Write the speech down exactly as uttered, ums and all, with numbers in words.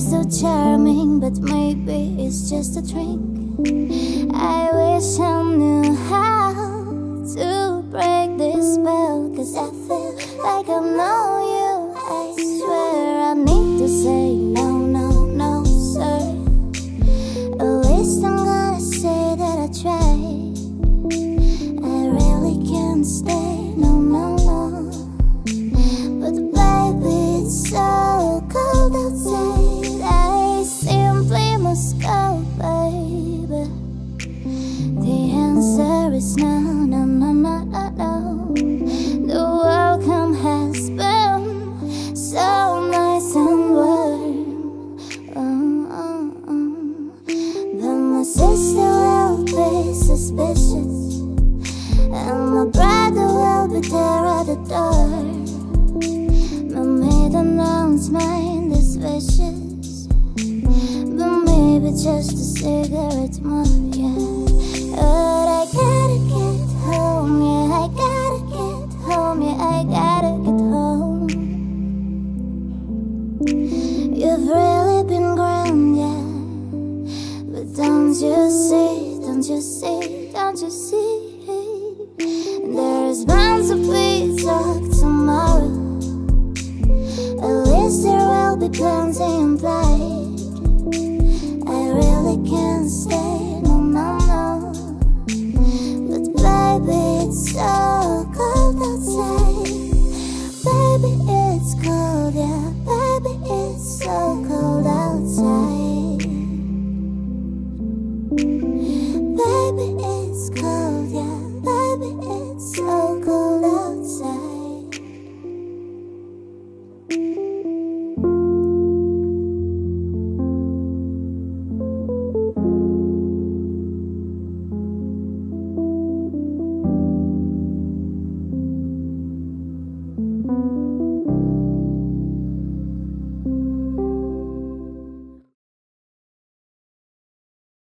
so charming, but maybe it's just a drink. I wish I knew how to break this spell, 'cause I feel like I know you. I swear I need to say no, no, no, sir. At least I'm gonna say that I tried. I really can't stay, no, no, no. But baby, it's so cold outside, I simply must go, baby. The answer is no, no, no, no, no, no. The welcome has been so nice and warm, oh, oh, oh. But my sister will be suspicious, and my brother will be there at the door. My maid announced mine is vicious, but maybe just a cigarette more, yeah. But I gotta get home, yeah, I gotta get home, yeah, I gotta get home. You've really been grand, yeah, but don't you see, don't you see, don't you see? There's bound to be talk tomorrow. At least there will be plenty implied. I really can't stay, no, no, no. But baby, it's so cold outside. Baby, it's cold, yeah. Baby, it's so cold outside. Baby, it's cold.